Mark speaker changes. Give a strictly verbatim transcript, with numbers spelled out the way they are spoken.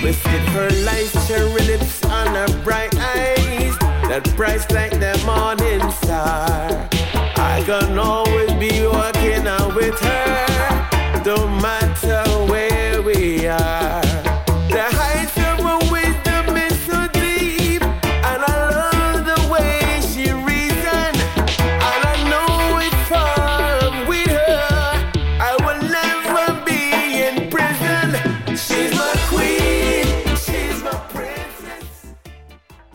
Speaker 1: Let's give her light, cherry lips on her bright eyes, that bright like the morning star. I can always be walking out with her.